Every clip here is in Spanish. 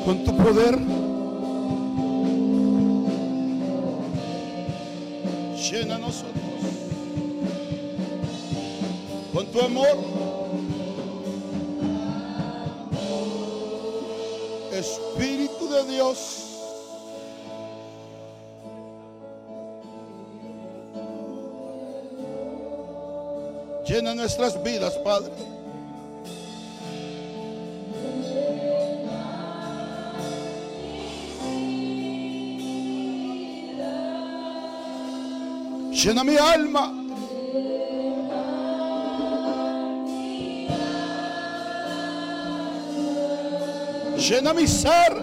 con tu poder. Llena a nosotros con tu amor. Espíritu de Dios, llena nuestras vidas, Padre. Llena mi alma. Llena mi ser.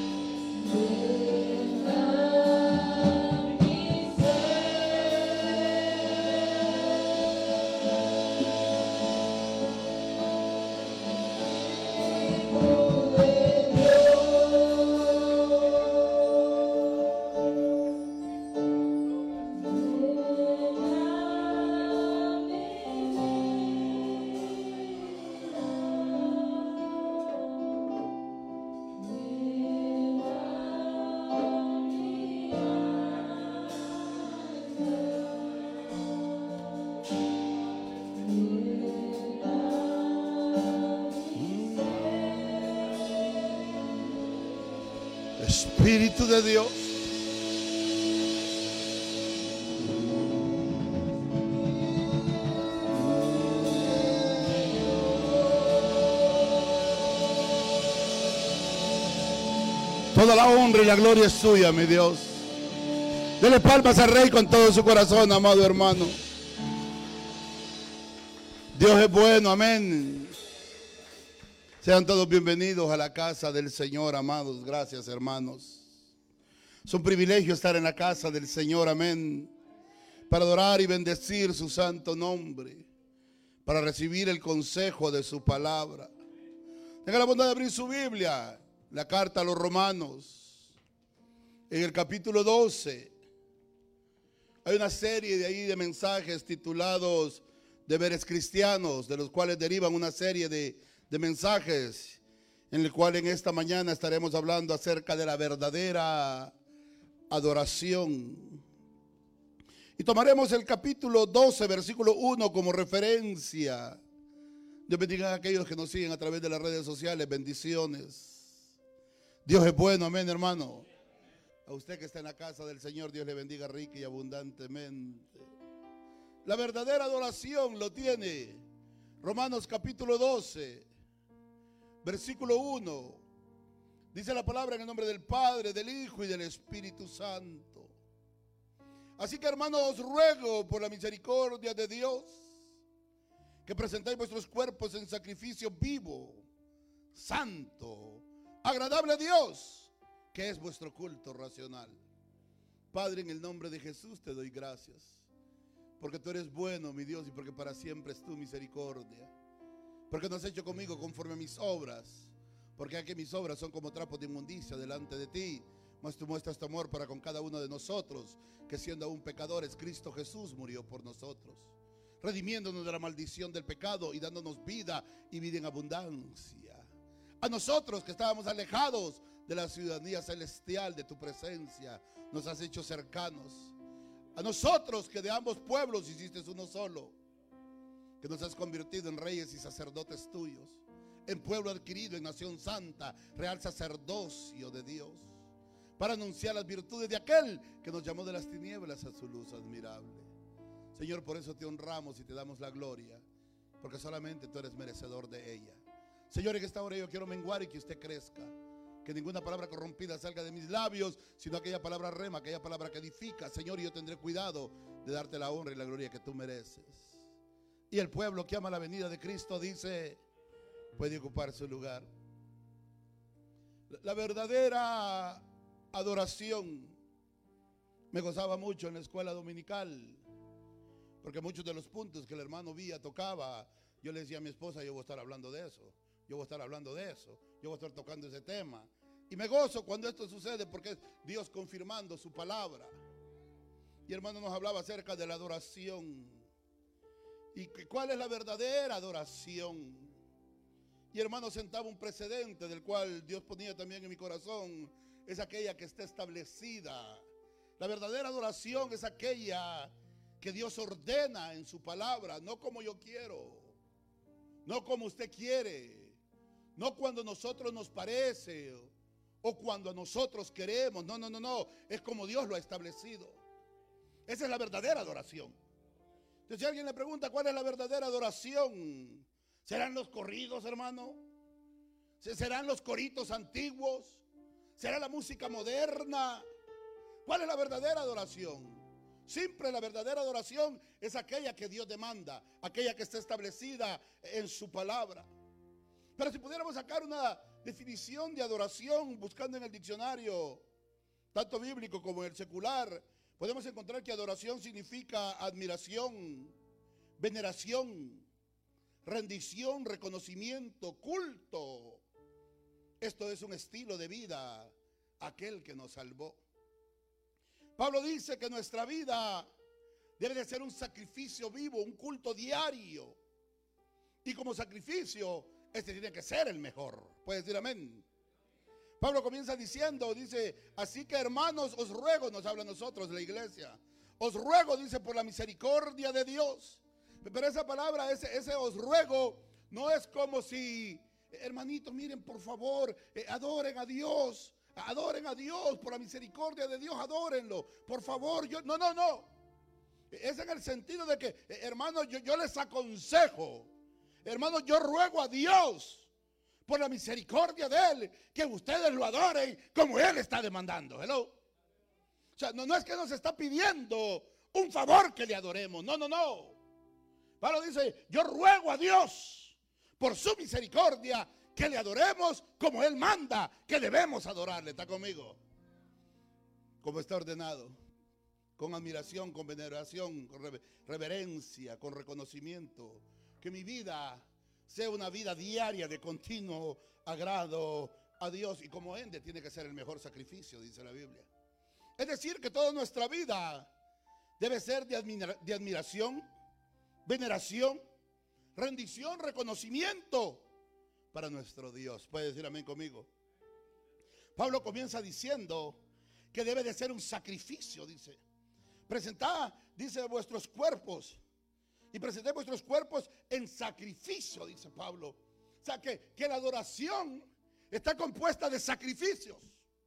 Espíritu de Dios, toda la honra y la gloria es suya, mi Dios. Dele palmas al Rey con todo su corazón, amado hermano. Dios es bueno, amén. Sean todos bienvenidos a la casa del Señor, amados. Gracias, hermanos. Es un privilegio estar en la casa del Señor, amén, para adorar y bendecir su santo nombre, para recibir el consejo de su palabra. Tenga la bondad de abrir su Biblia, la carta a los Romanos, en el capítulo 12. Hay una serie de ahí de mensajes titulados Deberes Cristianos, de los cuales derivan una serie de mensajes, en el cual en esta mañana estaremos hablando acerca de la verdadera adoración. Y tomaremos el capítulo 12, versículo 1 como referencia. Dios bendiga a aquellos que nos siguen a través de las redes sociales. Bendiciones. Dios es bueno, amén, hermano. A usted que está en la casa del Señor, Dios le bendiga rica y abundantemente. La verdadera adoración lo tiene Romanos capítulo 12, versículo 1. Dice la palabra en el nombre del Padre, del Hijo y del Espíritu Santo. Así que, hermanos, os ruego por la misericordia de Dios que presentéis vuestros cuerpos en sacrificio vivo, santo, agradable a Dios, que es vuestro culto racional. Padre, en el nombre de Jesús te doy gracias, porque tú eres bueno, mi Dios, y porque para siempre es tu misericordia. Porque no has hecho conmigo conforme a mis obras, porque aquí mis obras son como trapos de inmundicia delante de ti. Mas tú muestras tu amor para con cada uno de nosotros, que siendo aún pecadores, Cristo Jesús murió por nosotros, redimiéndonos de la maldición del pecado y dándonos vida y vida en abundancia. A nosotros que estábamos alejados de la ciudadanía celestial de tu presencia, nos has hecho cercanos. A nosotros que de ambos pueblos hiciste uno solo, que nos has convertido en reyes y sacerdotes tuyos, en pueblo adquirido, en nación santa, real sacerdocio de Dios, para anunciar las virtudes de aquel que nos llamó de las tinieblas a su luz admirable. Señor, por eso te honramos y te damos la gloria, porque solamente tú eres merecedor de ella. Señor, en esta hora yo quiero menguar y que usted crezca, que ninguna palabra corrompida salga de mis labios, sino aquella palabra rema, aquella palabra que edifica. Señor, yo tendré cuidado de darte la honra y la gloria que tú mereces. Y el pueblo que ama la venida de Cristo dice, puede ocupar su lugar. La verdadera adoración. Me gozaba mucho en la escuela dominical, porque muchos de los puntos que el hermano Villa tocaba, yo le decía a mi esposa, yo voy a estar hablando de eso, yo voy a estar hablando de eso, yo voy a estar tocando ese tema. Y me gozo cuando esto sucede, porque es Dios confirmando su palabra. Y hermano nos hablaba acerca de la adoración. ¿Y cuál es la verdadera adoración? Y hermano, sentaba un precedente del cual Dios ponía también en mi corazón. Es aquella que está establecida. La verdadera adoración es aquella que Dios ordena en su palabra, no como yo quiero, no como usted quiere, no cuando a nosotros nos parece o cuando a nosotros queremos. No, no, no, no. Es como Dios lo ha establecido. Esa es la verdadera adoración. Entonces, si alguien le pregunta cuál es la verdadera adoración, ¿serán los corridos, hermano? ¿Serán los coritos antiguos? ¿Será la música moderna? ¿Cuál es la verdadera adoración? Siempre la verdadera adoración es aquella que Dios demanda, aquella que está establecida en su palabra. Pero si pudiéramos sacar una definición de adoración buscando en el diccionario, tanto bíblico como en el secular, podemos encontrar que adoración significa admiración, veneración, rendición, reconocimiento, culto. Esto es un estilo de vida, aquel que nos salvó. Pablo dice que nuestra vida debe de ser un sacrificio vivo, un culto diario. Y como sacrificio, este tiene que ser el mejor. ¿Puede decir amén? Pablo comienza diciendo, dice, así que hermanos, os ruego, nos habla a nosotros la iglesia. Os ruego, dice, por la misericordia de Dios. Pero esa palabra, ese os ruego, no es como si, hermanitos, miren, por favor, adoren a Dios. Adoren a Dios por la misericordia de Dios, adórenlo. Por favor, no, no, no. Es en el sentido de que, hermanos, yo les aconsejo, hermanos, yo ruego a Dios por la misericordia de Él, que ustedes lo adoren como Él está demandando. Hello. O sea, no es que nos está pidiendo un favor que le adoremos. No, no, no. Pablo dice, yo ruego a Dios por su misericordia que le adoremos como Él manda que debemos adorarle. ¿Está conmigo? Como está ordenado, con admiración, con veneración, con reverencia, con reconocimiento. Que mi vida sea una vida diaria de continuo agrado a Dios. Y como ende tiene que ser el mejor sacrificio, dice la Biblia. Es decir, que toda nuestra vida debe ser de admiración, veneración, rendición, reconocimiento para nuestro Dios. ¿Puede decir amén conmigo? Pablo comienza diciendo que debe de ser un sacrificio, dice. Presentad, dice, vuestros cuerpos. Y presenté vuestros cuerpos en sacrificio, dice Pablo. O sea que la adoración está compuesta de sacrificios.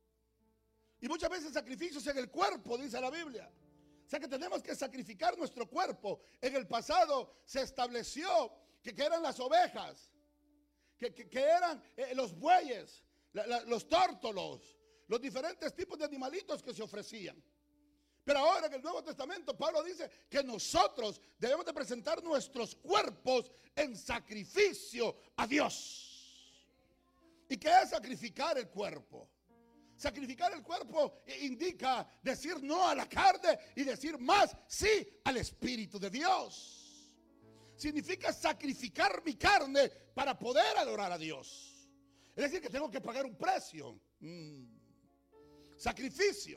Y muchas veces sacrificios en el cuerpo, dice la Biblia. O sea que tenemos que sacrificar nuestro cuerpo. En el pasado se estableció que eran las ovejas, que eran los bueyes, los tórtolos, los diferentes tipos de animalitos que se ofrecían. Pero ahora en el Nuevo Testamento Pablo dice que nosotros debemos de presentar nuestros cuerpos en sacrificio a Dios. ¿Y qué es sacrificar el cuerpo? Sacrificar el cuerpo indica decir no a la carne y decir más sí al Espíritu de Dios. Significa sacrificar mi carne para poder adorar a Dios. Es decir, que tengo que pagar un precio. Sacrificio.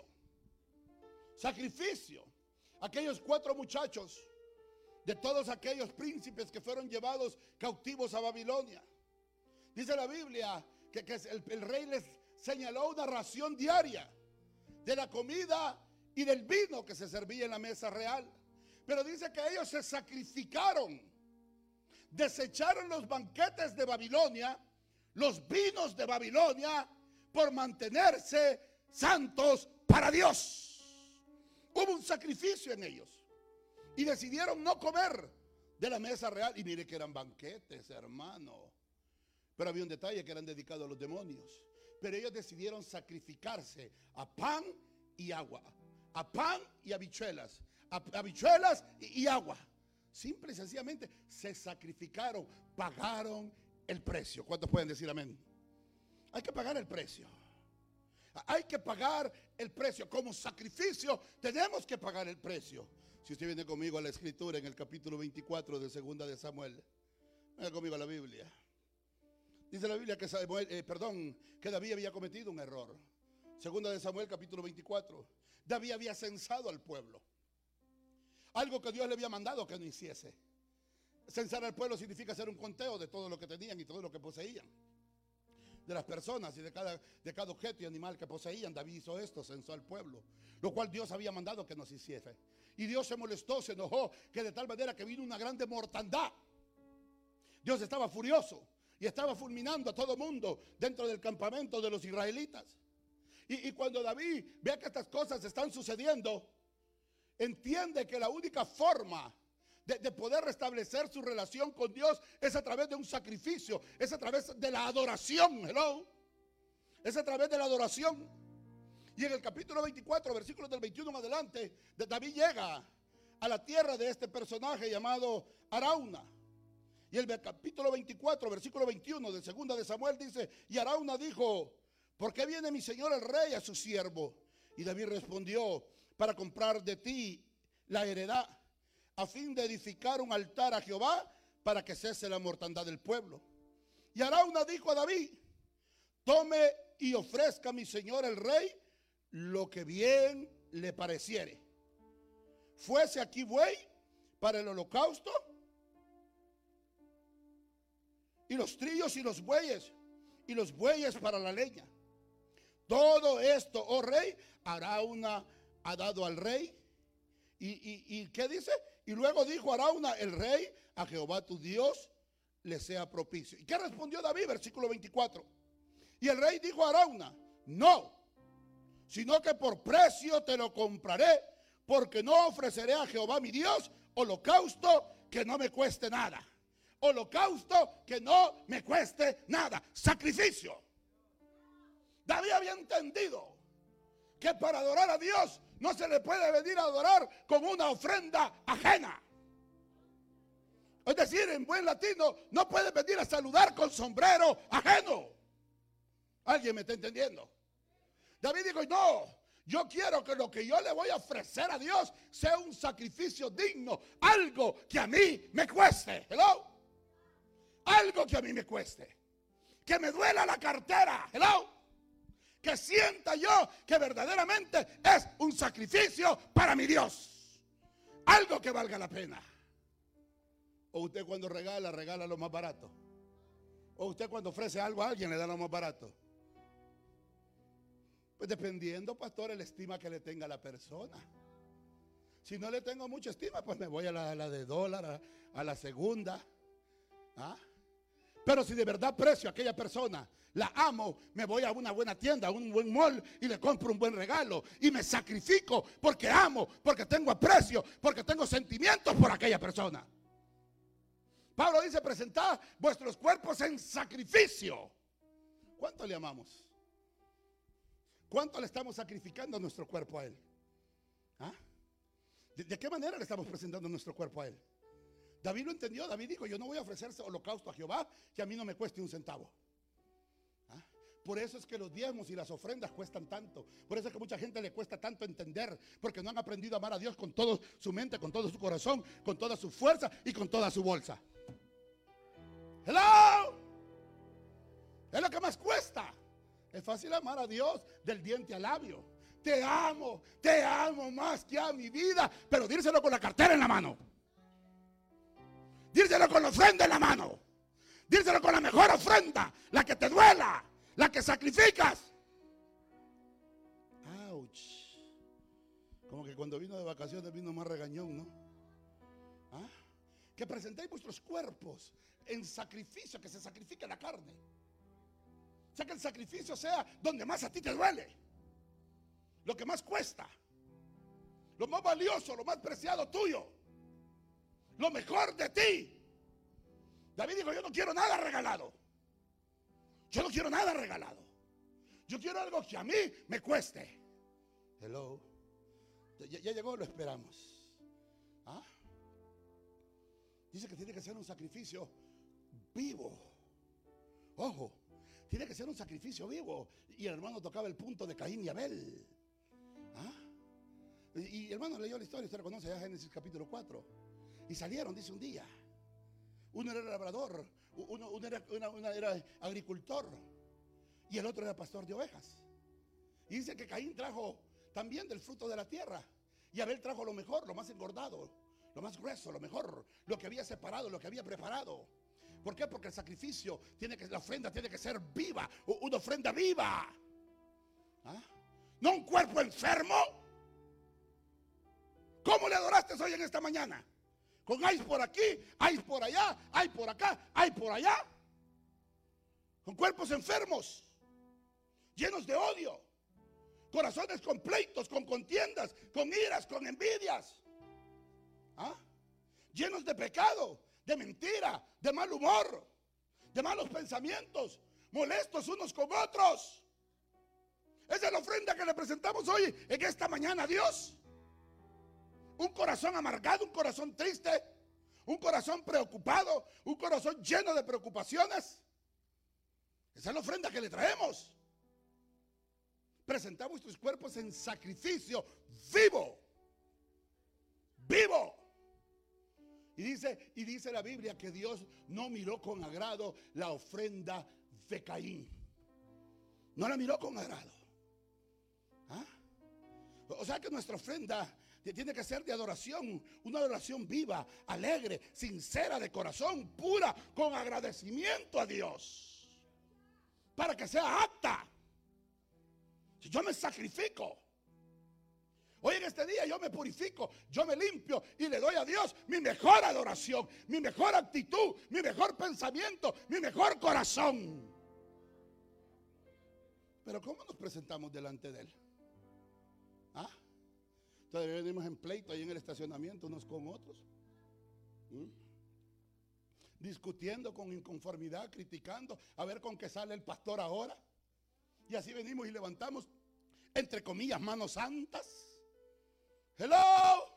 Aquellos 4 muchachos, de todos aquellos príncipes que fueron llevados cautivos a Babilonia, dice la Biblia que el rey les señaló una ración diaria de la comida y del vino que se servía en la mesa real. Pero dice que ellos se sacrificaron, desecharon los banquetes de Babilonia, los vinos de Babilonia, por mantenerse santos para Dios. Hubo un sacrificio en ellos y decidieron no comer de la mesa real. Y mire que eran banquetes, hermano. Pero había un detalle, que eran dedicados a los demonios. Pero ellos decidieron sacrificarse a pan y agua, a pan y habichuelas, habichuelas y agua. Simple y sencillamente se sacrificaron, pagaron el precio. ¿Cuántos pueden decir amén? Hay que pagar el precio. Hay que pagar el precio. Como sacrificio tenemos que pagar el precio. Si usted viene conmigo a la escritura en el capítulo 24 de Segunda de Samuel, venga conmigo a la Biblia. Dice la Biblia que David había cometido un error. Segunda de Samuel capítulo 24. David había censado al pueblo, algo que Dios le había mandado que no hiciese. Censar al pueblo significa hacer un conteo de todo lo que tenían y todo lo que poseían, de las personas y de cada objeto y animal que poseían. David hizo esto, censó al pueblo, lo cual Dios había mandado que nos hiciese. Y Dios se molestó, se enojó, que de tal manera que vino una grande mortandad. Dios estaba furioso y estaba fulminando a todo mundo dentro del campamento de los israelitas. Y cuando David ve que estas cosas están sucediendo, entiende que la única forma de poder restablecer su relación con Dios es a través de un sacrificio, es a través de la adoración. Hello, es a través de la adoración. Y en el capítulo 24, versículos del 21 en adelante, David llega a la tierra de este personaje llamado Arauna. Y el capítulo 24, versículo 21 de segunda de Samuel dice: y Arauna dijo: ¿por qué viene mi señor el rey a su siervo? Y David respondió: para comprar de ti la heredad, a fin de edificar un altar a Jehová, para que cese la mortandad del pueblo. Y Arauna dijo a David: tome y ofrezca a mi señor el rey lo que bien le pareciere. Fuese aquí buey para el holocausto, y los trillos y los bueyes para la leña. Todo esto, oh rey, Arauna ha dado al rey. ¿Y qué dice? Y luego dijo Arauna el rey: a Jehová tu Dios le sea propicio. ¿Y qué respondió David? Versículo 24. Y el rey dijo a Arauna: no, sino que por precio te lo compraré, porque no ofreceré a Jehová mi Dios holocausto que no me cueste nada. Holocausto que no me cueste nada. Sacrificio. David había entendido que para adorar a Dios no se le puede venir a adorar con una ofrenda ajena. Es decir, en buen latino, no puede venir a saludar con sombrero ajeno. ¿Alguien me está entendiendo? David dijo: no, yo quiero que lo que yo le voy a ofrecer a Dios sea un sacrificio digno, algo que a mí me cueste. Hello. Algo que a mí me cueste, que me duela la cartera. Hello. Que sienta yo que verdaderamente es un sacrificio para mi Dios. Algo que valga la pena. O usted cuando regala lo más barato. O usted cuando ofrece algo a alguien le da lo más barato. Pues dependiendo, pastor, la estima que le tenga la persona. Si no le tengo mucha estima, pues me voy a la de dólar, a la segunda. ¿Ah? Pero si de verdad aprecio a aquella persona, la amo, me voy a una buena tienda, a un buen mall y le compro un buen regalo. Y me sacrifico porque amo, porque tengo aprecio, porque tengo sentimientos por aquella persona. Pablo dice: presentad vuestros cuerpos en sacrificio. ¿Cuánto le amamos? ¿Cuánto le estamos sacrificando nuestro cuerpo a Él? ¿Ah? ¿De qué manera le estamos presentando nuestro cuerpo a Él? David lo entendió. David dijo: yo no voy a ofrecer holocausto a Jehová que a mí no me cueste un centavo. ¿Ah? Por eso es que los diezmos y las ofrendas cuestan tanto. Por eso es que a mucha gente le cuesta tanto entender, porque no han aprendido a amar a Dios con toda su mente, con todo su corazón, con toda su fuerza y con toda su bolsa. Hello. Es lo que más cuesta. Es fácil amar a Dios del diente al labio. Te amo más que a mi vida. Pero dírselo con la cartera en la mano. Dírselo con la ofrenda en la mano. Dírselo con la mejor ofrenda, la que te duela, la que sacrificas. Ouch. Como que cuando vino de vacaciones vino más regañón, ¿no? ¿Ah? Que presentéis vuestros cuerpos en sacrificio, que se sacrifique la carne. O sea, que el sacrificio sea donde más a ti te duele, lo que más cuesta, lo más valioso, lo más preciado tuyo, lo mejor de ti. David dijo: yo no quiero nada regalado. Yo no quiero nada regalado. Yo quiero algo que a mí me cueste. Hello. Ya llegó, lo esperamos. ¿Ah? Dice que tiene que ser un sacrificio vivo. Ojo, tiene que ser un sacrificio vivo. Y el hermano tocaba el punto de Caín y Abel. ¿Ah? Y el hermano leyó la historia, usted la conoce, ya Génesis capítulo 4. Y salieron, dice, un día. Uno era labrador, uno era agricultor y el otro era pastor de ovejas. Y dice que Caín trajo también del fruto de la tierra y Abel trajo lo mejor, lo más engordado, lo más grueso, lo mejor, lo que había separado, lo que había preparado. ¿Por qué? Porque el sacrificio la ofrenda tiene que ser viva, una ofrenda viva. ¿Ah? No un cuerpo enfermo. ¿Cómo le adoraste hoy en esta mañana? Con hay por aquí, hay por allá, hay por acá, hay por allá. Con cuerpos enfermos, llenos de odio, corazones con pleitos, con contiendas, con iras, con envidias. ¿Ah? Llenos de pecado, de mentira, de mal humor, de malos pensamientos, molestos unos con otros. Esa es la ofrenda que le presentamos hoy en esta mañana a Dios. Un corazón amargado, un corazón triste, un corazón preocupado, un corazón lleno de preocupaciones. Esa es la ofrenda que le traemos. Presentamos tus cuerpos en sacrificio vivo. Vivo. Y dice la Biblia que Dios no miró con agrado la ofrenda de Caín. No la miró con agrado. ¿Ah? O sea que nuestra ofrenda tiene que ser de adoración, una adoración viva, alegre, sincera, de corazón, pura, con agradecimiento a Dios, para que sea apta. Si yo me sacrifico, hoy en este día yo me purifico, yo me limpio y le doy a Dios mi mejor adoración, mi mejor actitud, mi mejor pensamiento, mi mejor corazón. Pero ¿cómo nos presentamos delante de Él? ¿Ah? Todavía venimos en pleito ahí en el estacionamiento unos con otros. Discutiendo con inconformidad, criticando, a ver con qué sale el pastor ahora. Y así venimos y levantamos, entre comillas, manos santas. Hello.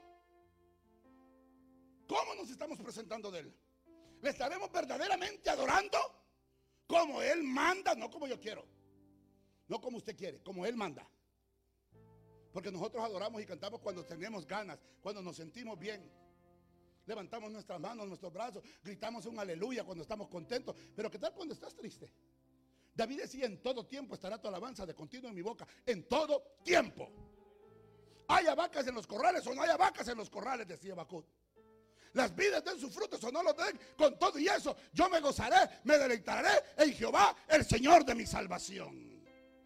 ¿Cómo nos estamos presentando de Él? ¿Le estaremos verdaderamente adorando como Él manda? No como yo quiero, no como usted quiere, como Él manda. Porque nosotros adoramos y cantamos cuando tenemos ganas, cuando nos sentimos bien. Levantamos nuestras manos, nuestros brazos, gritamos un aleluya cuando estamos contentos. Pero ¿qué tal cuando estás triste? David decía: en todo tiempo estará tu alabanza de continuo en mi boca. En todo tiempo. Haya vacas en los corrales o no haya vacas en los corrales, decía Habacuc. Las vides den sus frutos o no los den, con todo y eso yo me gozaré, me deleitaré en Jehová, el Señor de mi salvación.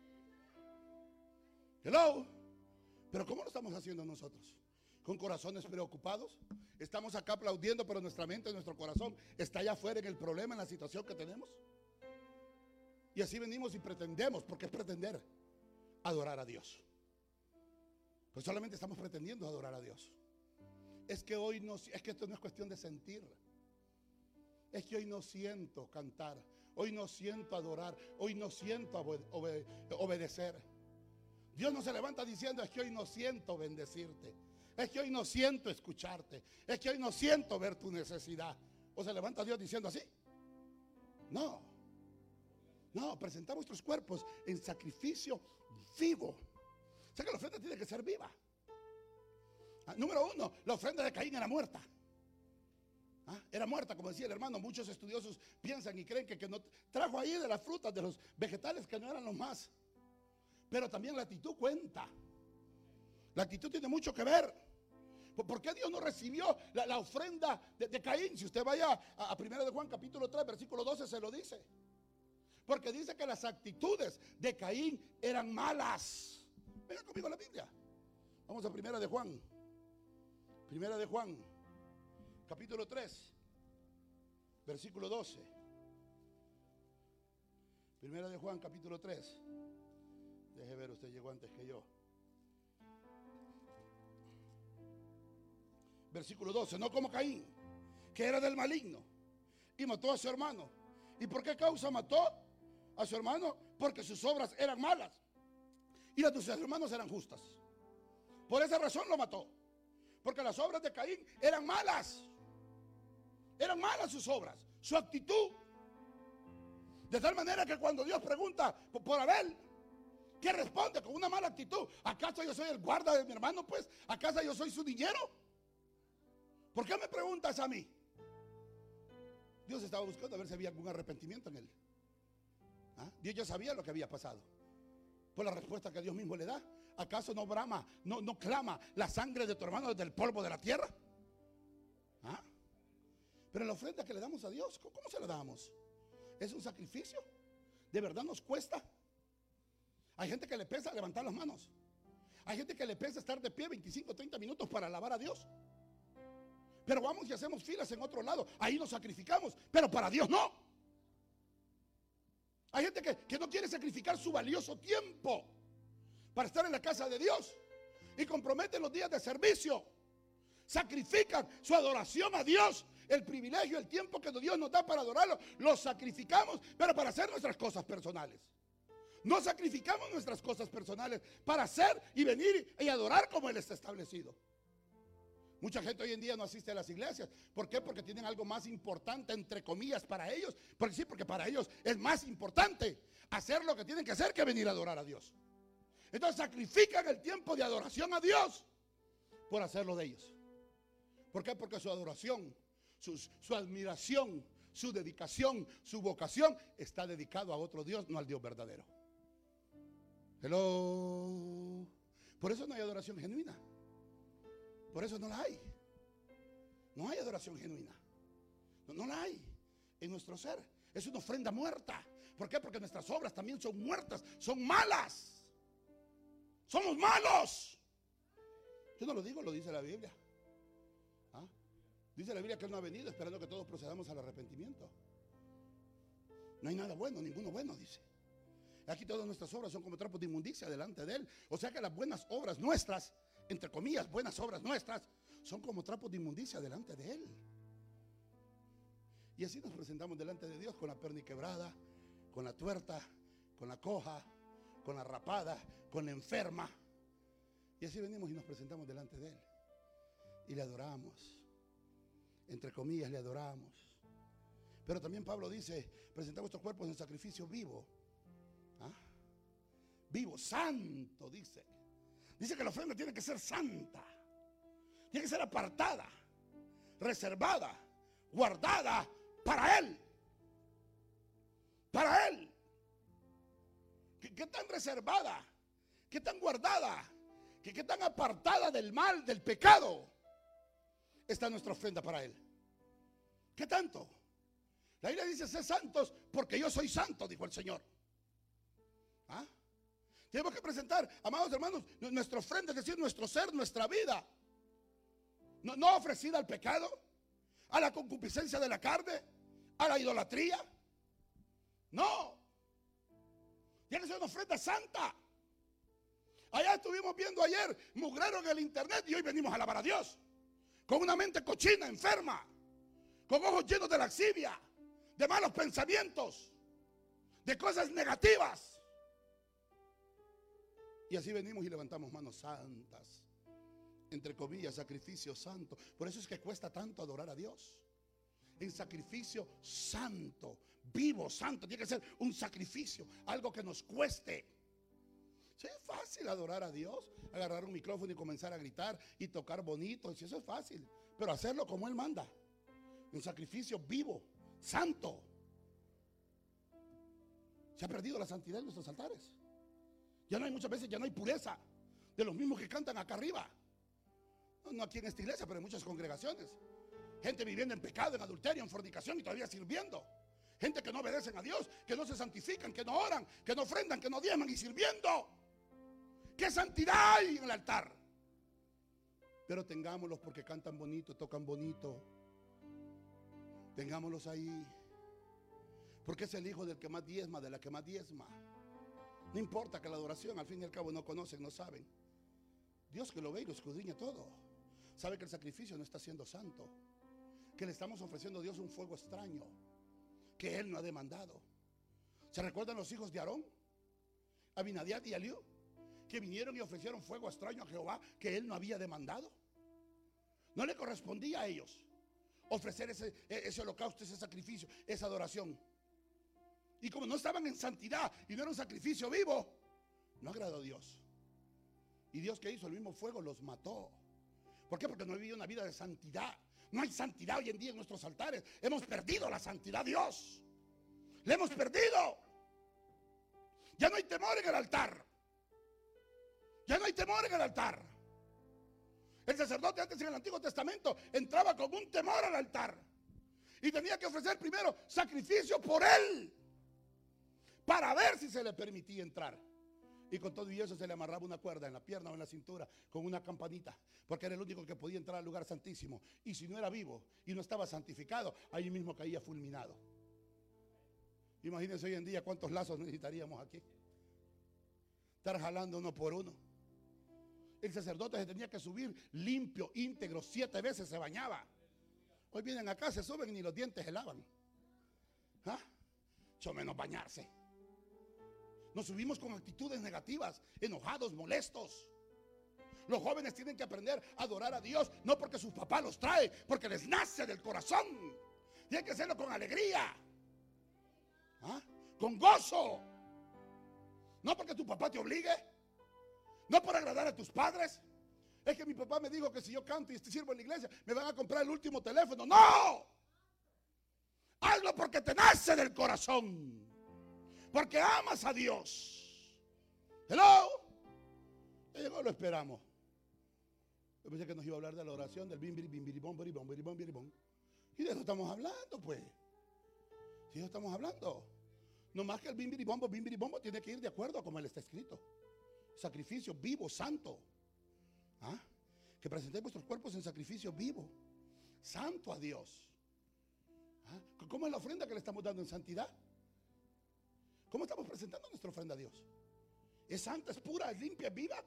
Hello. Pero ¿cómo lo estamos haciendo nosotros? ¿Con corazones preocupados? Estamos acá aplaudiendo, pero nuestra mente, nuestro corazón está allá afuera en el problema, en la situación que tenemos. Y así venimos y pretendemos, porque es pretender, adorar a Dios. Pues solamente estamos pretendiendo adorar a Dios. Es que hoy no, es que esto no es cuestión de sentir. Es que hoy no siento cantar, hoy no siento adorar, hoy no siento obedecer. Dios no se levanta diciendo: es que hoy no siento bendecirte, es que hoy no siento escucharte, es que hoy no siento ver tu necesidad. ¿O se levanta Dios diciendo así? No. No, presentamos nuestros cuerpos en sacrificio vivo. O sea que la ofrenda tiene que ser viva. Número uno, la ofrenda de Caín era muerta. Era muerta, como decía el hermano. Muchos estudiosos piensan y creen que no trajo ahí de las frutas, de los vegetales que no eran los más. Pero también la actitud cuenta. La actitud tiene mucho que ver. ¿Por qué Dios no recibió la ofrenda de Caín? Si usted vaya a 1 de Juan capítulo 3 versículo 12 se lo dice. Porque dice que las actitudes de Caín eran malas. Venga conmigo a la Biblia. Vamos a 1 de Juan. 1 de Juan capítulo 3 versículo 12. 1 de Juan capítulo 3. Deje ver, usted llegó antes que yo. Versículo 12. No como Caín, que era del maligno y mató a su hermano. ¿Y por qué causa mató a su hermano? Porque sus obras eran malas y las de sus hermanos eran justas. Por esa razón lo mató. Porque las obras de Caín eran malas. Eran malas sus obras, su actitud. De tal manera que cuando Dios pregunta por Abel, ¿qué responde? Con una mala actitud. ¿Acaso yo soy el guarda de mi hermano? Pues, ¿acaso yo soy su niñero? ¿Por qué me preguntas a mí? Dios estaba buscando a ver si había algún arrepentimiento en él. Dios ya sabía lo que había pasado. Por la respuesta que Dios mismo le da. ¿Acaso no brama, no clama la sangre de tu hermano desde el polvo de la tierra? Pero la ofrenda que le damos a Dios, ¿cómo se la damos? ¿Es un sacrificio? ¿De verdad nos cuesta? Hay gente que le pesa levantar las manos. Hay gente que le pesa estar de pie 25, 30 minutos para alabar a Dios. Pero vamos y hacemos filas en otro lado. Ahí nos sacrificamos, pero para Dios no. Hay gente que no quiere sacrificar su valioso tiempo para estar en la casa de Dios y comprometen los días de servicio. Sacrifican su adoración a Dios. El privilegio, el tiempo que Dios nos da para adorarlo, lo sacrificamos, pero para hacer nuestras cosas personales. No sacrificamos nuestras cosas personales para hacer y venir y adorar como Él está establecido. Mucha gente hoy en día no asiste a las iglesias. ¿Por qué? Porque tienen algo más importante, entre comillas, para ellos. Porque sí, porque para ellos es más importante hacer lo que tienen que hacer que venir a adorar a Dios. Entonces sacrifican el tiempo de adoración a Dios por hacerlo de ellos. ¿Por qué? Porque su adoración, su admiración, su dedicación, su vocación está dedicado a otro Dios, no al Dios verdadero. Hello. Por eso no hay adoración genuina. Por eso no la hay. No hay adoración genuina. No la hay en nuestro ser. Es una ofrenda muerta. ¿Por qué? Porque nuestras obras también son muertas, son malas. Somos malos. Yo no lo digo, lo dice la Biblia. ¿Ah? Dice la Biblia que Él no ha venido esperando que todos procedamos al arrepentimiento. No hay nada bueno, ninguno bueno, dice. Aquí todas nuestras obras son como trapos de inmundicia delante de Él. O sea que las buenas obras nuestras, entre comillas, buenas obras nuestras, son como trapos de inmundicia delante de Él. Y así nos presentamos delante de Dios con la perna quebrada, con la tuerta, con la coja, con la rapada, con la enferma. Y así venimos y nos presentamos delante de Él. Y le adoramos. Entre comillas, le adoramos. Pero también Pablo dice, presentad vuestros cuerpos en sacrificio vivo. ¿Ah? Vivo, santo, dice. Dice que la ofrenda tiene que ser santa. Tiene que ser apartada, reservada, guardada para Él. Para Él. ¿Qué tan reservada? ¿Qué tan guardada? ¿Qué tan apartada del mal, del pecado está nuestra ofrenda para Él? ¿Qué tanto? La Biblia dice, sé santos porque yo soy santo, dijo el Señor. ¿Ah? Tenemos que presentar, amados hermanos, nuestra ofrenda, es decir, nuestro ser, nuestra vida. No ofrecida al pecado, a la concupiscencia de la carne, a la idolatría. No. Tiene que ser una ofrenda santa. Allá estuvimos viendo ayer mugrero en el internet y hoy venimos a alabar a Dios. Con una mente cochina, enferma, con ojos llenos de laxivia, de malos pensamientos, de cosas negativas. Y así venimos y levantamos manos santas, entre comillas, sacrificio santo. Por eso es que cuesta tanto adorar a Dios. En sacrificio santo, vivo, santo. Tiene que ser un sacrificio, algo que nos cueste. Sí, es fácil adorar a Dios, agarrar un micrófono y comenzar a gritar y tocar bonito. Sí, eso es fácil, pero hacerlo como Él manda. Un sacrificio vivo, santo. Se ha perdido la santidad en nuestros altares. Ya no hay, muchas veces ya no hay pureza de los mismos que cantan acá arriba. No aquí en esta iglesia, pero en muchas congregaciones. Gente viviendo en pecado, en adulterio, en fornicación y todavía sirviendo. Gente que no obedecen a Dios, que no se santifican, que no oran, que no ofrendan, que no diezman y sirviendo. ¿Qué santidad hay en el altar? Pero tengámoslos porque cantan bonito, tocan bonito. Tengámoslos ahí. Porque es el hijo del que más diezma, de la que más diezma. No importa que la adoración, al fin y al cabo, no conocen, no saben. Dios que lo ve y lo escudriña todo. Sabe que el sacrificio no está siendo santo. Que le estamos ofreciendo a Dios un fuego extraño que Él no ha demandado. ¿Se recuerdan los hijos de Aarón? Abinadab y Eliú, que vinieron y ofrecieron fuego extraño a Jehová que Él no había demandado. No le correspondía a ellos ofrecer ese holocausto, ese sacrificio, esa adoración. Y como no estaban en santidad y no era un sacrificio vivo, no agradó a Dios. Y Dios, ¿qué hizo? El mismo fuego los mató. ¿Por qué? Porque no vivió una vida de santidad. No hay santidad hoy en día en nuestros altares. Hemos perdido la santidad, Dios. Le hemos perdido. Ya no hay temor en el altar. Ya no hay temor en el altar. El sacerdote antes en el Antiguo Testamento entraba con un temor al altar. Y tenía que ofrecer primero sacrificio por él, para ver si se le permitía entrar. Y con todo y eso se le amarraba una cuerda en la pierna o en la cintura con una campanita, porque era el único que podía entrar al lugar santísimo. Y si no era vivo y no estaba santificado, ahí mismo caía fulminado. Imagínense hoy en día cuántos lazos necesitaríamos aquí. Estar jalando uno por uno. El sacerdote se tenía que subir limpio, íntegro, 7 veces se bañaba. Hoy vienen acá, se suben y ni los dientes se lavan. ¿Ah? Mucho menos bañarse. Nos subimos con actitudes negativas, enojados, molestos. Los jóvenes tienen que aprender a adorar a Dios, no porque sus papás los trae, porque les nace del corazón. Tienen que hacerlo con alegría, ¿ah? Con gozo. No porque tu papá te obligue, no por agradar a tus padres. Es que mi papá me dijo que si yo canto y sirvo en la iglesia, me van a comprar el último teléfono. ¡No! Hazlo porque te nace del corazón, porque amas a Dios. Hello. Ya llegó, lo esperamos. Yo pensé que nos iba a hablar de la oración del bimbiri, bimbiribom, biribom, biribom, biribom. Y de eso estamos hablando, pues. De eso estamos hablando. No más que el bimbiribombo, bimbiribombo tiene que ir de acuerdo a como él está escrito. Sacrificio vivo, santo. ¿Ah? Que presentéis vuestros cuerpos en sacrificio vivo, santo a Dios. ¿Ah? ¿Cómo es la ofrenda que le estamos dando en santidad? ¿Cómo estamos presentando nuestra ofrenda a Dios? ¿Es santa, es pura, es limpia, es viva?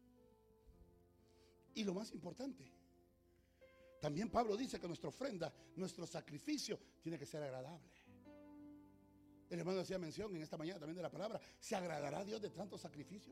Y lo más importante, también Pablo dice que nuestra ofrenda, nuestro sacrificio tiene que ser agradable. El hermano hacía mención en esta mañana también de la palabra. ¿Se agradará a Dios de tanto sacrificio?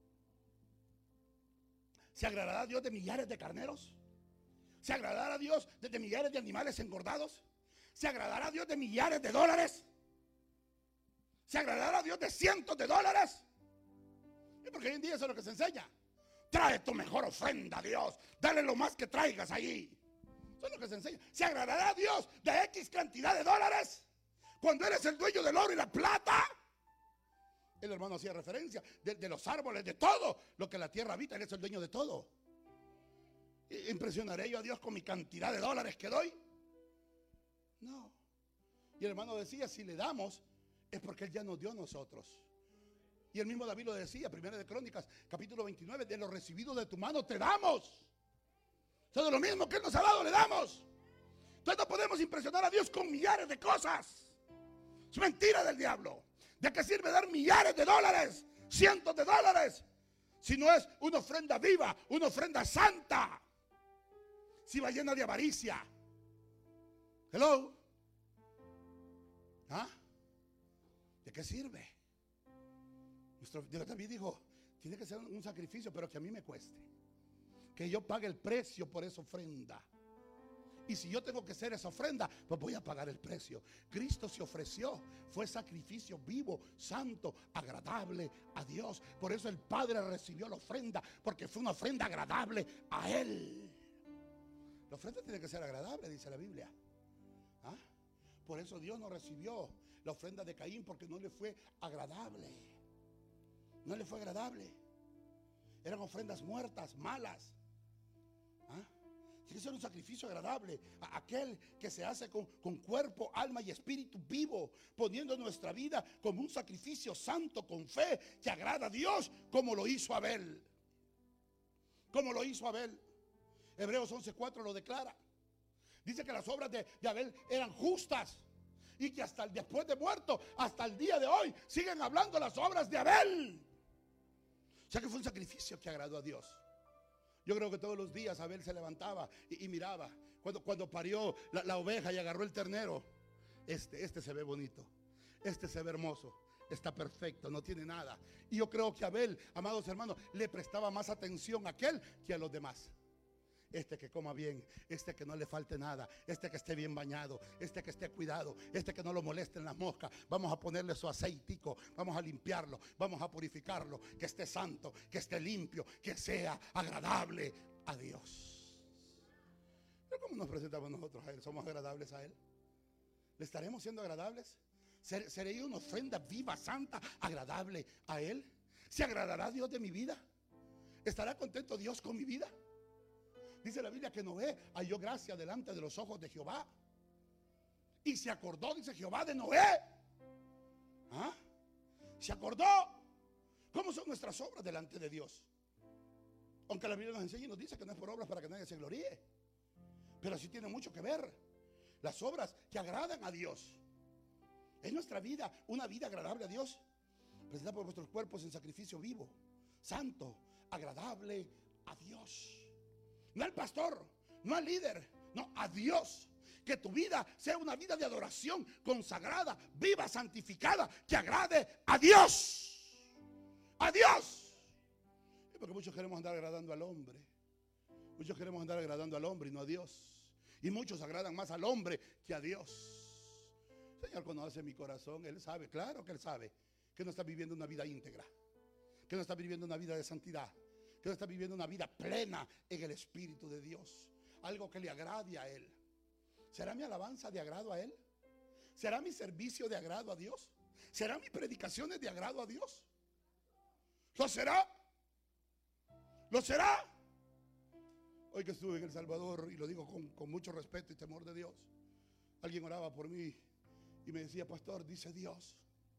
¿Se agradará a Dios de millares de carneros? ¿Se agradará a Dios de millares de animales engordados? ¿Se agradará a Dios de millares de dólares? ¿Se agradará a Dios de cientos de dólares? Y porque hoy en día eso es lo que se enseña. Trae tu mejor ofrenda a Dios. Dale lo más que traigas allí. Eso es lo que se enseña. ¿Se agradará a Dios de X cantidad de dólares? Cuando eres el dueño del oro y la plata. El hermano hacía referencia de los árboles, de todo lo que la tierra habita. Él es el dueño de todo. ¿Impresionaré yo a Dios con mi cantidad de dólares que doy? No. Y el hermano decía, si le damos, es porque Él ya nos dio a nosotros. Y el mismo David lo decía, 1 de Crónicas, capítulo 29, de lo recibido de tu mano te damos. O sea, de lo mismo que Él nos ha dado, le damos. Entonces no podemos impresionar a Dios con millares de cosas. Es mentira del diablo. ¿De qué sirve dar millares de dólares, cientos de dólares, si no es una ofrenda viva, una ofrenda santa? Si va llena de avaricia. Hello. ¿Ah? ¿De qué sirve? David dijo, tiene que ser un sacrificio, pero que a mí me cueste. Que yo pague el precio por esa ofrenda. Y si yo tengo que hacer esa ofrenda, pues voy a pagar el precio. Cristo se ofreció, fue sacrificio vivo, santo, agradable a Dios. Por eso el Padre recibió la ofrenda, porque fue una ofrenda agradable a Él. La ofrenda tiene que ser agradable, dice la Biblia. ¿Ah? Por eso Dios no recibió la ofrenda de Caín, porque no le fue agradable. No le fue agradable. Eran ofrendas muertas, malas. ¿Ah? Tiene que ser un sacrificio agradable a aquel que se hace con cuerpo, alma y espíritu vivo, poniendo nuestra vida como un sacrificio santo con fe que agrada a Dios, como lo hizo Abel. Como lo hizo Abel. Hebreos 11:4 lo declara. Dice que las obras de Abel eran justas y que hasta después de muerto, hasta el día de hoy, siguen hablando las obras de Abel. O sea que fue un sacrificio que agradó a Dios. Yo creo que todos los días Abel se levantaba y miraba. Cuando parió la oveja y agarró el ternero. Este se ve bonito. Este se ve hermoso. Está perfecto, no tiene nada. Y yo creo que Abel, amados hermanos, le prestaba más atención a aquel que a los demás. Este que coma bien, este que no le falte nada, este que esté bien bañado, este que esté cuidado, este que no lo molesten las moscas. Vamos a ponerle su aceitico, vamos a limpiarlo, vamos a purificarlo, que esté santo, que esté limpio, que sea agradable a Dios. Pero ¿cómo nos presentamos nosotros a Él? ¿Somos agradables a Él? ¿Le estaremos siendo agradables? ¿Seré una ofrenda viva, santa, agradable a Él? ¿Se agradará Dios de mi vida? ¿Estará contento Dios con mi vida? Dice la Biblia que Noé halló gracia delante de los ojos de Jehová. Y se acordó, dice Jehová, de Noé. ¿Ah? Se acordó. ¿Cómo son nuestras obras delante de Dios? Aunque la Biblia nos enseña y nos dice que no es por obras para que nadie se gloríe, pero sí tiene mucho que ver las obras que agradan a Dios. ¿Es nuestra vida una vida agradable a Dios? Presentar por vuestros cuerpos en sacrificio vivo, santo, agradable a Dios. No al pastor, no al líder, no, a Dios. Que tu vida sea una vida de adoración consagrada, viva, santificada, que agrade a Dios. A Dios. Porque muchos queremos andar agradando al hombre. Muchos queremos andar agradando al hombre y no a Dios. Y muchos agradan más al hombre que a Dios. El Señor conoce mi corazón. Él sabe, claro que Él sabe que no está viviendo una vida íntegra, que no está viviendo una vida de santidad, que no está viviendo una vida plena en el Espíritu de Dios. Algo que le agrade a Él. ¿Será mi alabanza de agrado a Él? ¿Será mi servicio de agrado a Dios? ¿Será mis predicaciones de agrado a Dios? ¿Lo será? ¿Lo será? Hoy que estuve en El Salvador, y lo digo con mucho respeto y temor de Dios, alguien oraba por mí y me decía: pastor, dice Dios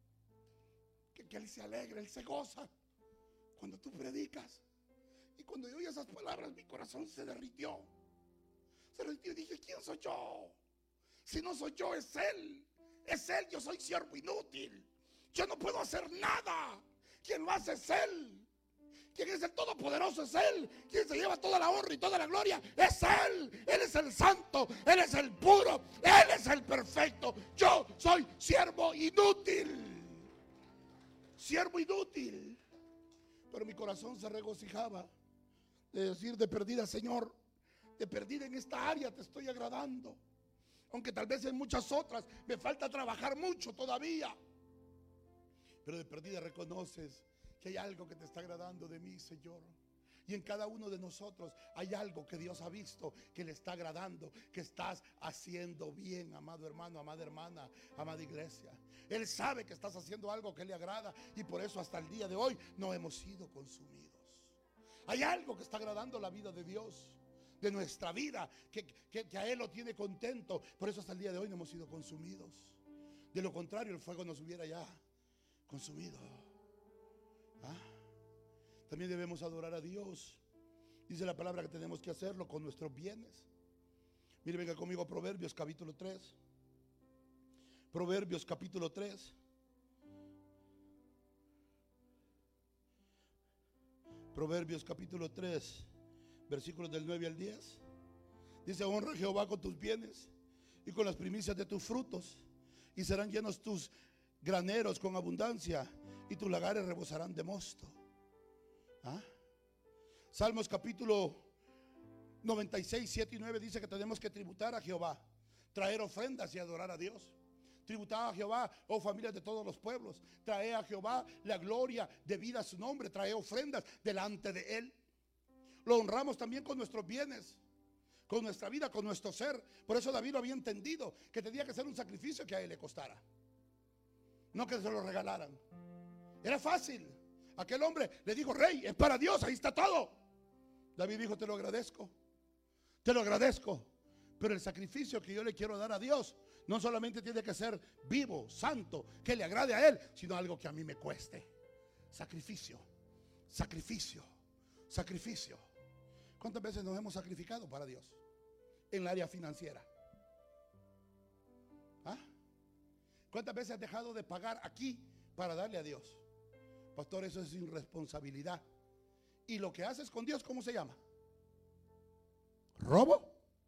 que Él se alegra, Él se goza cuando tú predicas. Y cuando yo oí esas palabras, mi corazón se derritió. Se derritió y dije: ¿quién soy yo? Si no soy yo, es Él. Es Él, yo soy siervo inútil. Yo no puedo hacer nada. Quien lo hace es Él. Quien es el Todopoderoso es Él. Quien se lleva toda la honra y toda la gloria es Él. Él es el santo, Él es el puro, Él es el perfecto. Yo soy siervo inútil. Siervo inútil. Pero mi corazón se regocijaba de decir: de perdida, Señor, de perdida en esta área te estoy agradando. Aunque tal vez en muchas otras me falta trabajar mucho todavía, pero de perdida reconoces que hay algo que te está agradando de mí, Señor. Y en cada uno de nosotros hay algo que Dios ha visto que le está agradando, que estás haciendo bien, amado hermano, amada hermana, amada iglesia. Él sabe que estás haciendo algo que le agrada, y por eso hasta el día de hoy no hemos sido consumidos. Hay algo que está agradando la vida de Dios, de nuestra vida, que a Él lo tiene contento. Por eso hasta el día de hoy no hemos sido consumidos. De lo contrario, el fuego nos hubiera ya consumido. También debemos adorar a Dios. Dice la palabra que tenemos que hacerlo con nuestros bienes. Mire, venga conmigo a Proverbios capítulo 3. Proverbios capítulo 3. Proverbios capítulo 3, versículos del 9 al 10. Dice: honra a Jehová con tus bienes y con las primicias de tus frutos, y serán llenos tus graneros con abundancia, y tus lagares rebosarán de mosto. Salmos capítulo 96, 7 y 9 dice que tenemos que tributar a Jehová, traer ofrendas y adorar a Dios. Tributad a Jehová, oh familias de todos los pueblos. Trae a Jehová la gloria debida a su nombre. Trae ofrendas delante de Él. Lo honramos también con nuestros bienes, con nuestra vida, con nuestro ser. Por eso David lo había entendido, que tenía que ser un sacrificio que a él le costara, no que se lo regalaran. Era fácil. Aquel hombre le dijo: rey, es para Dios, ahí está todo. David dijo: te lo agradezco, te lo agradezco, pero el sacrificio que yo le quiero dar a Dios no solamente tiene que ser vivo, santo, que le agrade a Él, sino algo que a mí me cueste. Sacrificio, sacrificio, sacrificio. ¿Cuántas veces nos hemos sacrificado para Dios en el área financiera? ¿Cuántas veces has dejado de pagar aquí para darle a Dios? Pastor, eso es irresponsabilidad. Y lo que haces con Dios, ¿cómo se llama? ¿Robo?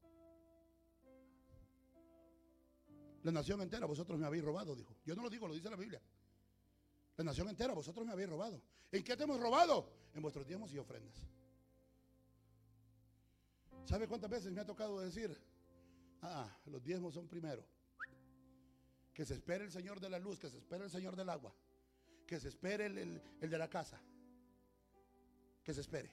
La nación entera vosotros me habéis robado, dijo. Yo no lo digo, lo dice la Biblia. La nación entera vosotros me habéis robado. ¿En qué te hemos robado? En vuestros diezmos y ofrendas. ¿Sabe cuántas veces me ha tocado decir: los diezmos son primero? Que se espere el Señor de la luz, que se espere el Señor del agua, que se espere el de la casa, que se espere.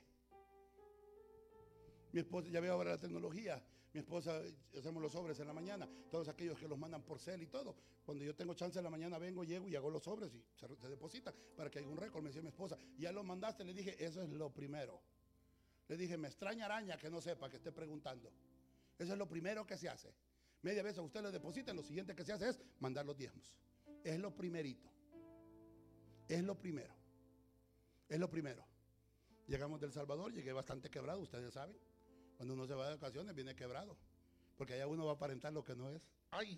Mi esposa, ya veo ahora la tecnología. Mi esposa, hacemos los sobres en la mañana. Todos aquellos que los mandan por cel y todo. Cuando yo tengo chance en la mañana vengo, llego y hago los sobres y se depositan para que haya un récord. Me decía mi esposa: ya lo mandaste. Le dije: eso es lo primero. Le dije: me extraña araña que no sepa, que esté preguntando. Eso es lo primero que se hace. Media vez a usted le depositan, lo siguiente que se hace es mandar los diezmos. Es lo primerito. Es lo primero. Es lo primero. Llegamos del Salvador, llegué bastante quebrado, ustedes saben. Cuando uno se va de vacaciones viene quebrado, porque allá uno va a aparentar lo que no es. ¡Ay!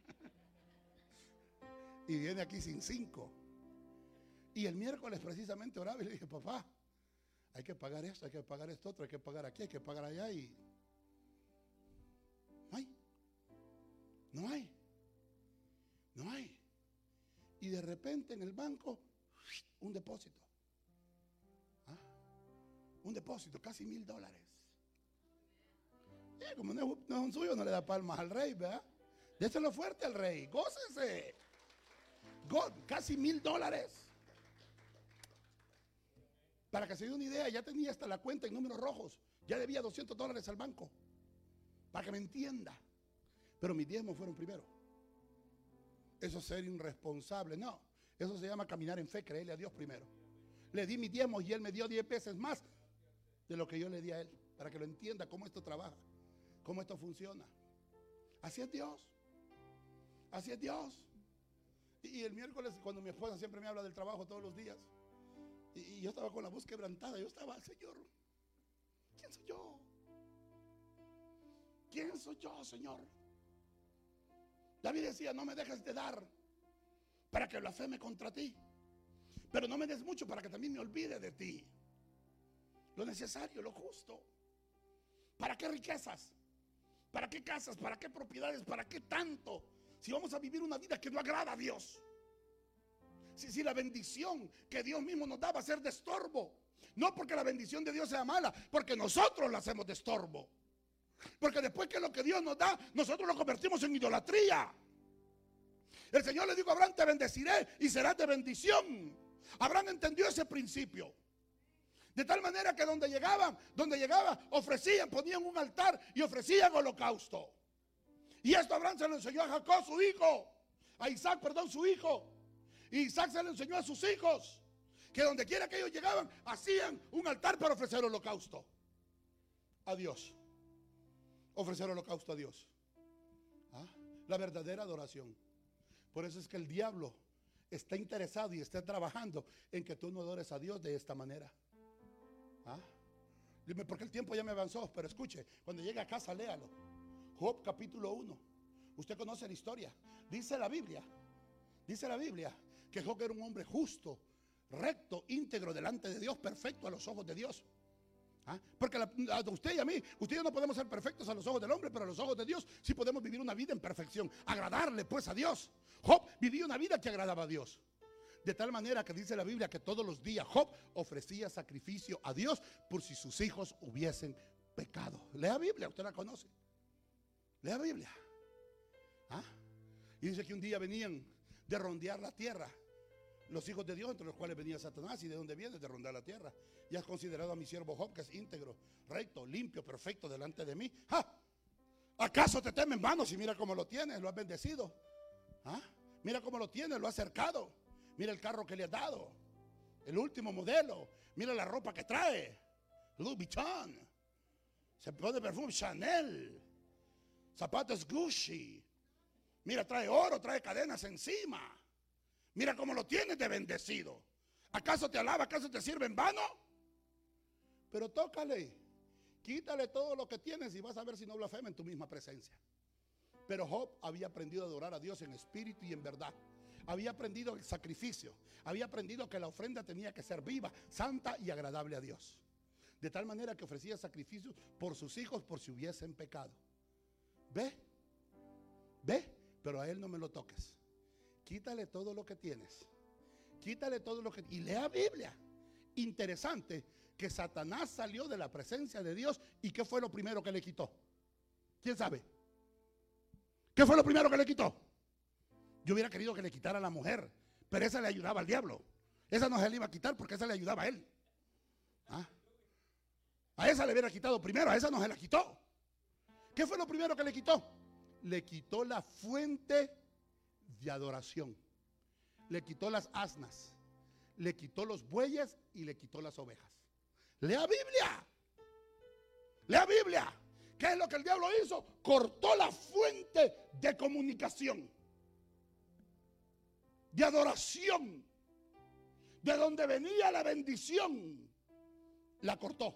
Y viene aquí sin 5. Y el miércoles precisamente oraba y le dije, papá, hay que pagar esto, hay que pagar esto otro, hay que pagar aquí, hay que pagar allá. Y no hay. No hay. No hay. Y de repente en el banco, un depósito. Un depósito, casi $1,000. Como no es un suyo, no le da palmas al rey, ¿verdad? Déselo fuerte al rey, gócese. Casi $1,000. Para que se dé una idea, ya tenía hasta la cuenta en números rojos. Ya debía $200 al banco. Para que me entienda. Pero mis diezmos fueron primero. Eso es ser irresponsable. No, eso se llama caminar en fe, creerle a Dios primero. Le di mis diezmos y Él me dio 10 veces más de lo que yo le di a Él. Para que lo entienda cómo esto trabaja, cómo esto funciona. Así es Dios. Así es Dios. Y el miércoles, cuando mi esposa siempre me habla del trabajo todos los días, y yo estaba con la voz quebrantada, yo estaba, Señor, ¿quién soy yo? ¿Quién soy yo, Señor? David decía, no me dejes de dar para que blasfeme contra ti, pero no me des mucho para que también me olvide de ti. Lo necesario, lo justo. ¿Para qué riquezas? ¿Para qué casas? ¿Para qué propiedades? ¿Para qué tanto? Si vamos a vivir una vida que no agrada a Dios. Si la bendición que Dios mismo nos da va a ser de estorbo. No porque la bendición de Dios sea mala, porque nosotros la hacemos de estorbo. Porque después que lo que Dios nos da, nosotros lo convertimos en idolatría. El Señor le dijo a Abraham, te bendeciré y serás de bendición. Abraham entendió ese principio. De tal manera que donde llegaba, ofrecían, ponían un altar y ofrecían holocausto. Y esto Abraham se lo enseñó a Jacob, su hijo. A Isaac, perdón, su hijo. Y Isaac se lo enseñó a sus hijos. Que donde quiera que ellos llegaban, hacían un altar para ofrecer holocausto a Dios. Ofrecer holocausto a Dios. La verdadera adoración. Por eso es que el diablo está interesado y está trabajando en que tú no adores a Dios de esta manera. Dime, porque el tiempo ya me avanzó, pero escuche, cuando llegue a casa léalo. Job capítulo 1. Usted conoce la historia. Dice la Biblia que Job era un hombre justo, recto, íntegro delante de Dios, perfecto a los ojos de Dios. Porque a usted y a mí, usted y yo no podemos ser perfectos a los ojos del hombre, pero a los ojos de Dios sí podemos vivir una vida en perfección, agradarle pues a Dios. Job vivía una vida que agradaba a Dios. De tal manera que dice la Biblia que todos los días Job ofrecía sacrificio a Dios por si sus hijos hubiesen pecado. Lea Biblia, usted la conoce. Lea Biblia. Y dice que un día venían de rondear la tierra los hijos de Dios, entre los cuales venía Satanás. ¿Y de dónde viene? De rondar la tierra. Y has considerado a mi siervo Job, que es íntegro, recto, limpio, perfecto delante de mí. ¿Acaso te temen, hermanos? Y mira cómo lo tienes, lo has bendecido. Mira cómo lo tienes, lo has cercado. Mira el carro que le has dado, el último modelo. Mira la ropa que trae, Louis Vuitton. Se pone perfume Chanel, zapatos Gucci. Mira, trae oro, trae cadenas encima. Mira cómo lo tienes de bendecido. ¿Acaso te alaba? ¿Acaso te sirve en vano? Pero tócale, quítale todo lo que tienes y vas a ver si no blasfema en tu misma presencia. Pero Job había aprendido a adorar a Dios en espíritu y en verdad. Había aprendido el sacrificio. Había aprendido que la ofrenda tenía que ser viva, santa y agradable a Dios. De tal manera que ofrecía sacrificios por sus hijos por si hubiesen pecado. Ve, pero a él no me lo toques. Quítale todo lo que tienes. Quítale todo lo que... Y lea Biblia. Interesante que Satanás salió de la presencia de Dios. ¿Y qué fue lo primero que le quitó? ¿Quién sabe? ¿Qué fue lo primero que le quitó? Yo hubiera querido que le quitara a la mujer, pero esa le ayudaba al diablo. Esa no se le iba a quitar porque esa le ayudaba a él. A esa le hubiera quitado primero, a esa no se la quitó. ¿Qué fue lo primero que le quitó? Le quitó la fuente de adoración. Le quitó las asnas, le quitó los bueyes y le quitó las ovejas. Lea Biblia. Lea Biblia. ¿Qué es lo que el diablo hizo? Cortó la fuente de comunicación, de adoración, de donde venía la bendición. La cortó.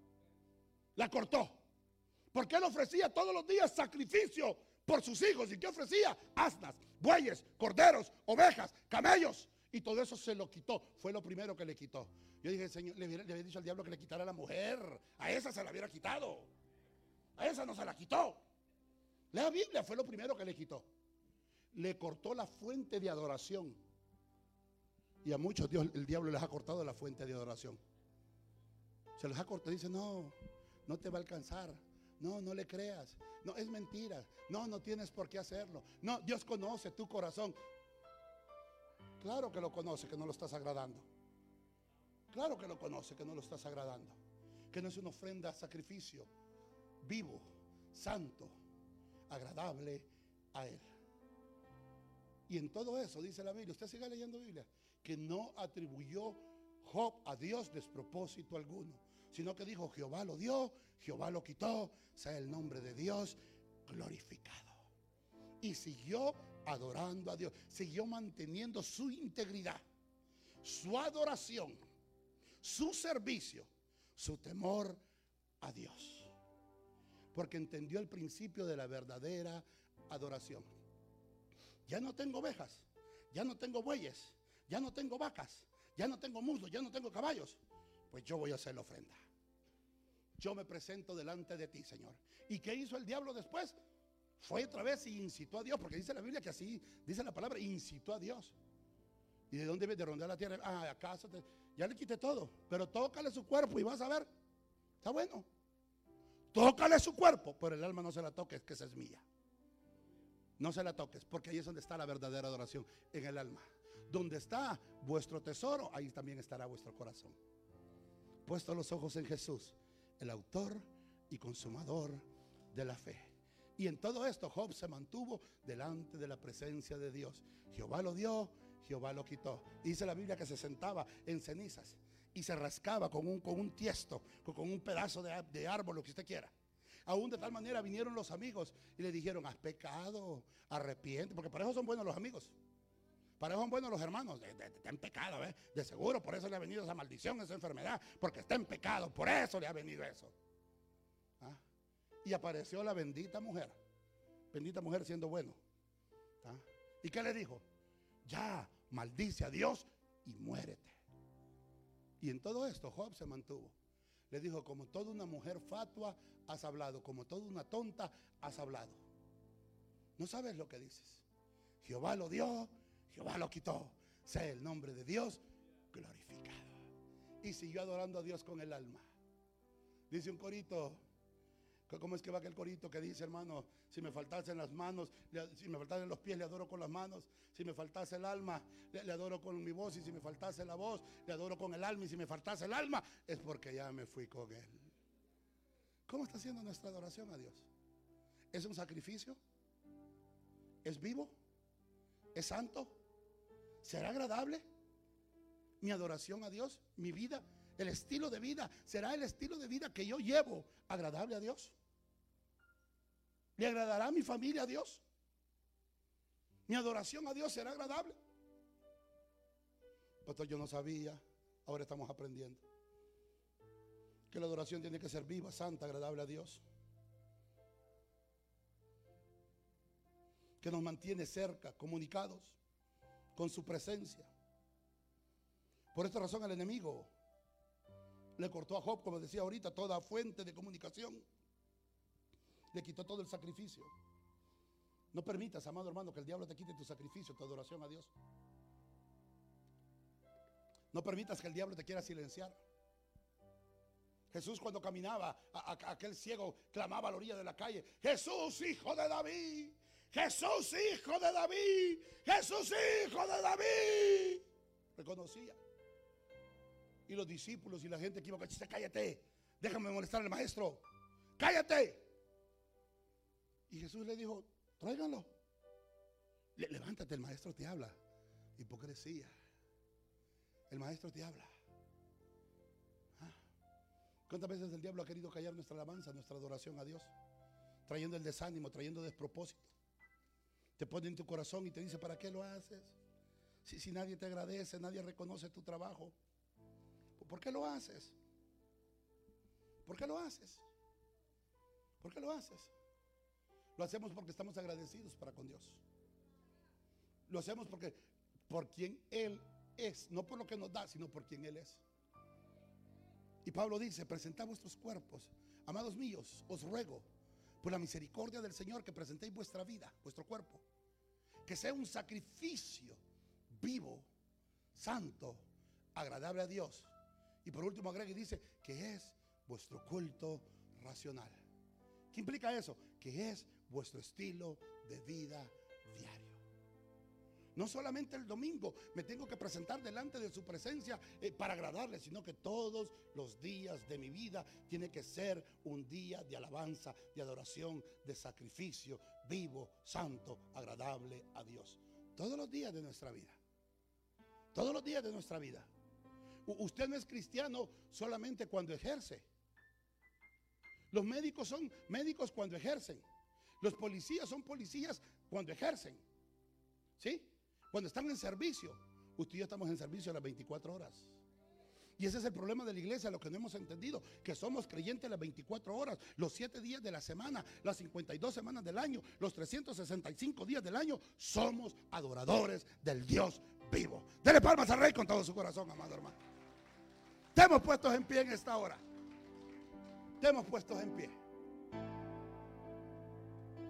La cortó. Porque él ofrecía todos los días sacrificio por sus hijos. ¿Y qué ofrecía? Asnas, bueyes, corderos, ovejas, camellos. Y todo eso se lo quitó. Fue lo primero que le quitó. Yo dije, Señor, le había dicho al diablo que le quitara a la mujer. A esa se la hubiera quitado. A esa no se la quitó. La Biblia fue lo primero que le quitó. Le cortó la fuente de adoración. Y a muchos el diablo les ha cortado la fuente de adoración. Se los ha cortado. Dice, no, no te va a alcanzar. No, no le creas. No, es mentira. No, no tienes por qué hacerlo. No, Dios conoce tu corazón. Claro que lo conoce, que no lo estás agradando. Claro que lo conoce, que no lo estás agradando. Que no es una ofrenda, sacrificio vivo, santo, agradable a Él. Y en todo eso dice la Biblia, usted siga leyendo Biblia, que no atribuyó Job a Dios despropósito alguno, sino que dijo, Jehová lo dio, Jehová lo quitó, sea el nombre de Dios glorificado. Y siguió adorando a Dios, siguió manteniendo su integridad, su adoración, su servicio, su temor a Dios. Porque entendió el principio de la verdadera adoración. Ya no tengo ovejas, ya no tengo bueyes, ya no tengo vacas, ya no tengo muslos, ya no tengo caballos. Pues yo voy a hacer la ofrenda. Yo me presento delante de ti, Señor. ¿Y qué hizo el diablo después? Fue otra vez y incitó a Dios, porque dice la Biblia que así dice la palabra, incitó a Dios. ¿Y de dónde? De rondear la tierra. Ah, acaso ya le quité todo, pero tócale su cuerpo y vas a ver. Está bueno. Tócale su cuerpo, pero el alma no se la toques, que esa es mía. No se la toques, porque ahí es donde está la verdadera adoración, en el alma. Donde está vuestro tesoro, ahí también estará vuestro corazón. Puesto los ojos en Jesús, el autor y consumador de la fe. Y en todo esto Job se mantuvo delante de la presencia de Dios. Jehová lo dio, Jehová lo quitó. Dice la Biblia que se sentaba en cenizas y se rascaba con un tiesto, con un pedazo de árbol, lo que usted quiera. Aún de tal manera vinieron los amigos y le dijeron, has pecado, arrepiente, porque para eso son buenos los amigos. Para eso son buenos los hermanos. Está en pecado, ¿ves? De seguro por eso le ha venido esa maldición, esa enfermedad, porque está en pecado, por eso le ha venido eso. ¿Ah? Y apareció la bendita mujer siendo bueno. ¿Ah? ¿Y qué le dijo? Ya, maldice a Dios y muérete. Y en todo esto Job se mantuvo. Le dijo, como toda una mujer fatua has hablado, como toda una tonta has hablado. No sabes lo que dices. Jehová lo dio, Jehová lo quitó. Sea el nombre de Dios glorificado. Y siguió adorando a Dios con el alma. Dice un corito, ¿cómo es que va aquel corito que dice, hermano? Si me faltasen las manos, si me faltasen los pies, le adoro con las manos. Si me faltase el alma, le adoro con mi voz. Y si me faltase la voz, le adoro con el alma. Y si me faltase el alma, es porque ya me fui con Él. ¿Cómo está haciendo nuestra adoración a Dios? ¿Es un sacrificio? ¿Es vivo? ¿Es santo? ¿Será agradable mi adoración a Dios? ¿Mi vida? ¿El estilo de vida? ¿Será el estilo de vida que yo llevo agradable a Dios? ¿Le agradará a mi familia a Dios? ¿Mi adoración a Dios será agradable? Pastor, yo no sabía, ahora estamos aprendiendo que la adoración tiene que ser viva, santa, agradable a Dios, que nos mantiene cerca, comunicados con su presencia. Por esta razón el enemigo le cortó a Job, como decía ahorita, toda fuente de comunicación. Le quitó todo el sacrificio. No permitas, amado hermano, que el diablo te quite tu sacrificio, tu adoración a Dios. No permitas que el diablo te quiera silenciar. Jesús, cuando caminaba, aquel ciego clamaba a la orilla de la calle: Jesús, hijo de David, Jesús, hijo de David, Jesús, hijo de David. Reconocía. Y los discípulos y la gente que iba a decir: cállate, déjame molestar al maestro, cállate. Y Jesús le dijo: tráiganlo, levántate, el maestro te habla. Hipocresía, el maestro te habla. ¿Cuántas veces el diablo ha querido callar nuestra alabanza, nuestra adoración a Dios? trayendo el desánimo, trayendo despropósito. Te pone en tu corazón y te dice, ¿para qué lo haces? Si nadie te agradece, nadie reconoce tu trabajo, ¿por qué lo haces? ¿Por qué lo haces? ¿Por qué lo haces? Lo hacemos porque estamos agradecidos para con Dios. Lo hacemos porque por quien Él es, no por lo que nos da, sino por quien Él es. Y Pablo dice, presentad vuestros cuerpos, amados míos, os ruego por la misericordia del Señor que presentéis vuestra vida, vuestro cuerpo, que sea un sacrificio vivo, santo, agradable a Dios. Y por último agrega y dice que es vuestro culto racional. ¿Qué implica eso? Que es vuestro estilo de vida diario. No solamente el domingo me tengo que presentar delante de su presencia para agradarle, sino que todos los días de mi vida tiene que ser un día de alabanza, de adoración, de sacrificio vivo, santo, agradable a Dios. Todos los días de nuestra vida. Todos los días de nuestra vida. Usted no es cristiano solamente cuando ejerce. Los médicos son médicos cuando ejercen. Los policías son policías cuando ejercen. ¿Sí? Cuando están en servicio. Usted y yo estamos en servicio a las 24 horas. Y ese es el problema de la iglesia, lo que no hemos entendido, que somos creyentes las 24 horas, los 7 días de la semana, las 52 semanas del año, los 365 días del año. Somos adoradores del Dios vivo. Dele palmas al Rey con todo su corazón, amado hermano. Te hemos puestos en pie en esta hora. Te hemos puestos en pie.